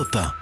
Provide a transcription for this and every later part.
Europe 1.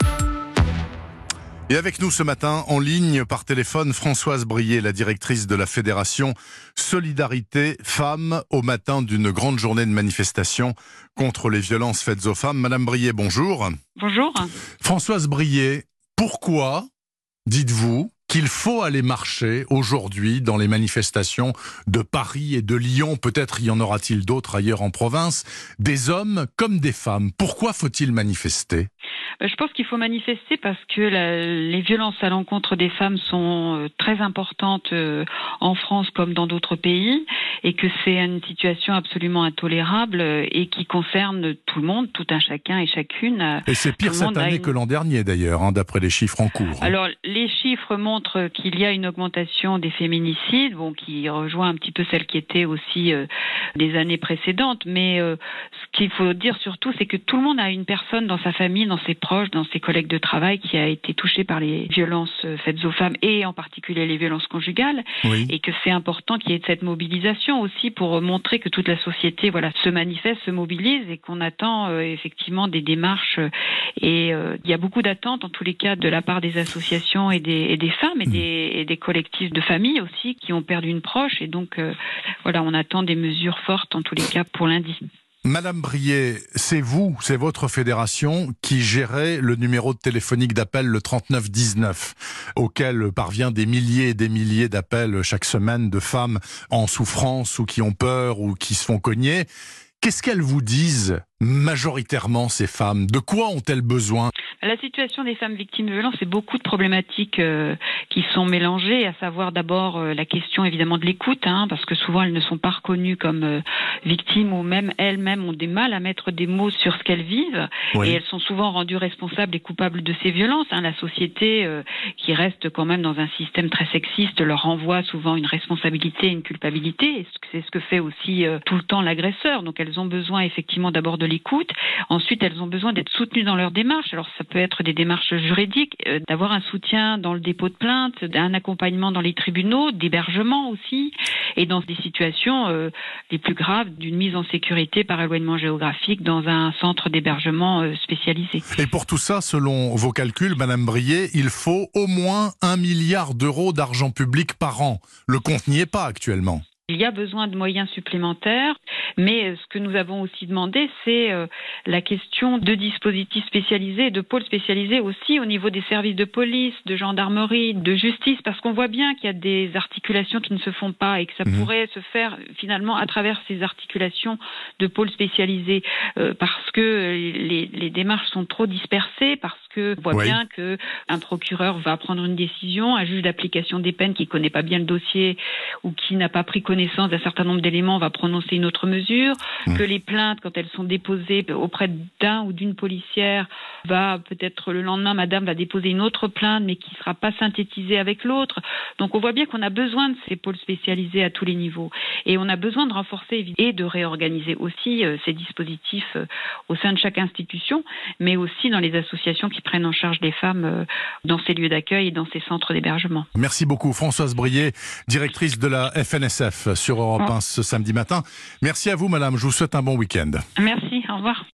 Et avec nous ce matin, en ligne par téléphone, Françoise Brié, la directrice de la Fédération Solidarité Femmes, au matin d'une grande journée de manifestation contre les violences faites aux femmes. Madame Brié, bonjour. Bonjour. Françoise Brié, pourquoi dites-vous qu'il faut aller marcher aujourd'hui dans les manifestations de Paris et de Lyon? Peut-être y en aura-t-il d'autres ailleurs en province, des hommes comme des femmes. Pourquoi faut-il manifester ? Je pense qu'il faut manifester parce que les violences à l'encontre des femmes sont très importantes en France comme dans d'autres pays et que c'est une situation absolument intolérable et qui concerne tout le monde, tout un chacun et chacune. Et c'est pire cette année que l'an dernier d'ailleurs, d'après les chiffres en cours. Alors les chiffres montrent qu'il y a une augmentation des féminicides, qui rejoint un petit peu celle qui était aussi des années précédentes, mais ce qu'il faut dire surtout, c'est que tout le monde a une personne dans sa famille, dans ses proches, dans ses collègues de travail qui a été touchée par les violences faites aux femmes et en particulier les violences conjugales, oui. Et que c'est important qu'il y ait cette mobilisation aussi pour montrer que toute la société se manifeste, se mobilise et qu'on attend effectivement des démarches et il y a beaucoup d'attentes en tous les cas de la part des associations et des femmes et des collectifs de familles aussi qui ont perdu une proche et donc on attend des mesures fortes en tous les cas pour lundi. Madame Brié, c'est votre fédération qui gérez le numéro téléphonique d'appel, le 3919, auquel parvient des milliers et des milliers d'appels chaque semaine de femmes en souffrance ou qui ont peur ou qui se font cogner. Qu'est-ce qu'elles vous disent majoritairement, ces femmes? De quoi ont-elles besoin? La situation des femmes victimes de violences, c'est beaucoup de problématiques qui sont mélangées, à savoir d'abord la question évidemment de l'écoute, parce que souvent elles ne sont pas reconnues comme victimes ou même elles-mêmes ont des mal à mettre des mots sur ce qu'elles vivent, oui. Et elles sont souvent rendues responsables et coupables de ces violences. La société qui reste quand même dans un système très sexiste leur renvoie souvent une responsabilité, une culpabilité, et c'est ce que fait aussi tout le temps l'agresseur. Donc elles ont besoin effectivement d'abord de l'écoute. Ensuite, elles ont besoin d'être soutenues dans leurs démarches. Alors, ça peut être des démarches juridiques, d'avoir un soutien dans le dépôt de plainte, un accompagnement dans les tribunaux, d'hébergement aussi, et dans des situations les plus graves, d'une mise en sécurité par éloignement géographique dans un centre d'hébergement spécialisé. Et pour tout ça, selon vos calculs, Madame Brié, il faut au moins 1 milliard d'euros d'argent public par an. Le compte n'y est pas actuellement. Il y a besoin de moyens supplémentaires, mais ce que nous avons aussi demandé, c'est la question de dispositifs spécialisés, de pôles spécialisés aussi au niveau des services de police, de gendarmerie, de justice, parce qu'on voit bien qu'il y a des articulations qui ne se font pas et que ça pourrait se faire finalement à travers ces articulations de pôles spécialisés, parce que les démarches sont trop dispersées, parce que on voit bien qu'un procureur va prendre une décision, un juge d'application des peines qui ne connaît pas bien le dossier ou qui n'a pas pris connaissance d'un certain nombre d'éléments va prononcer une autre mesure, que les plaintes, quand elles sont déposées auprès d'un ou d'une policière, va peut-être le lendemain, madame va déposer une autre plainte, mais qui ne sera pas synthétisée avec l'autre. Donc on voit bien qu'on a besoin de ces pôles spécialisés à tous les niveaux. Et on a besoin de renforcer et de réorganiser aussi ces dispositifs au sein de chaque institution, mais aussi dans les associations qui prennent en charge les femmes dans ces lieux d'accueil et dans ces centres d'hébergement. Merci beaucoup Françoise Brié, directrice de la FNSF sur Europe 1 ce samedi matin. Merci à vous madame, je vous souhaite un bon week-end. Merci, au revoir.